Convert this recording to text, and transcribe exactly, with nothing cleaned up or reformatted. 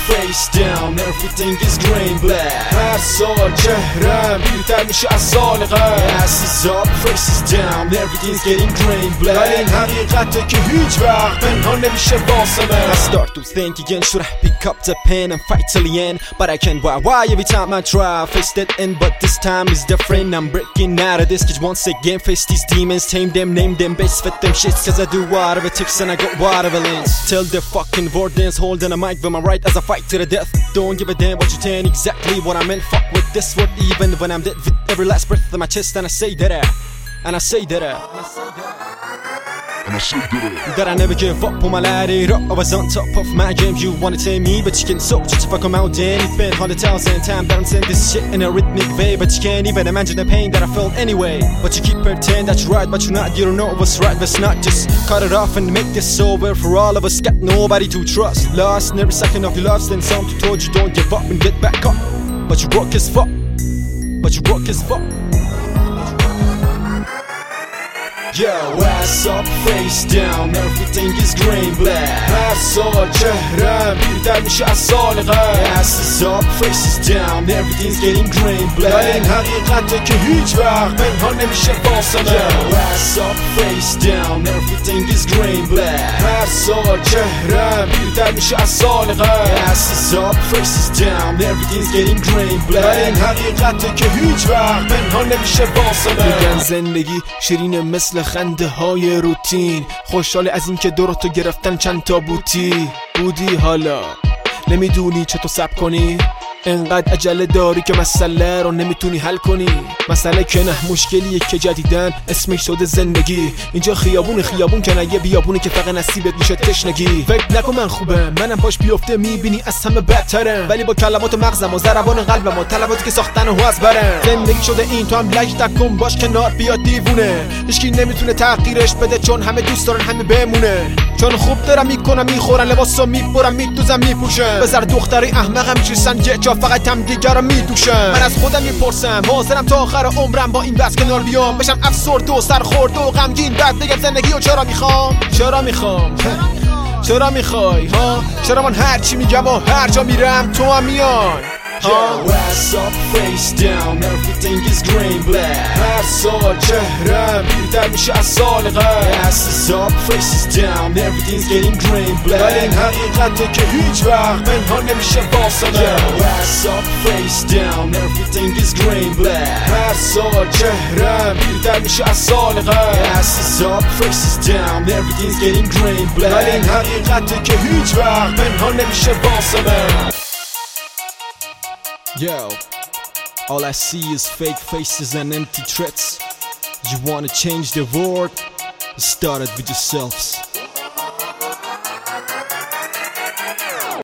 face down, everything is green black. هر سال چهرم پیرتر میشه از سال قبل. Asses up, faces down, everything's getting green black. ولی این حقیقته که هیچ وقت پنهان نمیشه واسه من. I start to think again, should I pick up the pen and fight till the end? But I can't, why, why every time I try, face that end, but this time is different. I'm breaking out of this cage once again, face these demons, tame them, name them, base fit them shits. Cause I do whatever it takes and I got whatever lands. Tell the fucking wardens, holding a mic with my right as I fight to the death. Don't give a damn what you think, exactly what I meant. Fuck with this word even when I'm dead with every last breath in my chest. And I say that I, and I say that I, and I say that I, that I never give up on my ladder up. I was on top of my game. You wanna tame me, but you can't. So just if I come out and it's been hundred thousand times that I'm saying this shit in a rhythmic way, but you can't even imagine the pain that I felt anyway. But you keep pretending that you're right, but you're not. You don't know what's right, what's not. Just cut it off and make this over for all of us. Got nobody to trust. Lost in every second of your lives. Then something told you don't give up and get back up. But you broke as fuck. But you broke as fuck. Yo, ass up, face down, everything is green black. هر سال چهرم پیرتر میشه از سال قبل. Asses up, faces down, everything's getting green black. ولی این حقیقته که هیچ وقت پنهان نمیشه واسه من. Yo, ass up, face down, everything is green black. هر سال چهرم پیرتر میشه از سال قبل. Asses up, faces down, everything's getting green black. ولی این حقیقته که هیچ وقت پنهان نمیشه واسه من. میگن زندگی شیرین مثل خنده های روتین، خوشحال از این که دورتو گرفتن چند تا بوتی بودی. حالا نمیدونی چطور صبر کنی، انقدر عجله داری که مسئله رو نمیتونی حل کنی. مسئله که نه، مشکلیه که جدیدن اسمش شده زندگی. اینجا خیابون خیابون که نه، یه بیابونه که فقط نصیبت میشه تشنگی. فکر نکن من خوبم، منم پاش بیفته میبینی از همه بدترم، ولی با کلمات مغزم و ضربان قلبم و طلباتی که ساختن و از برم. زندگی شده این، تو هم لج نکن، باش کنار بیاد دیوونه. هیچکی نمیتونه تغییرش بده چون همه دوست دارن همه بمونه. چون خوب دارم میکنم میخورن، لباسو میبرم میدوزم میپوشم. بذار دختری احمقم چیسن جا فقط هم دیگر رو میدوشم. من از خودم میپرسم، حاضرم تا آخر عمرم با این بس کنار بیام، بشم افسرد و سرخورد و غمگین، بعد بگم زندگی و چرا میخوام چرا میخوام چرا میخوای ها، چرا من هر چی میگم و هر جا میرم تو هم میای. Yo, ass up, face down, everything is green black. هر سال چهرم پیرتر میشه از سال قبل. Asses up, faces down, everything's getting green black. ولی این حقیقته که هیچ وقت پنهان نمیشه واسه من. Yo, ass up, face down, everything is green black. هر سال چهرم پیرتر میشه از سال قبل. Asses up, faces down, everything's getting green black. ولی این حقیقته که هیچ وقت پنهان نمیشه واسه من. Yo, all I see is fake faces and empty threats. You wanna change the world? Start it with yourselves.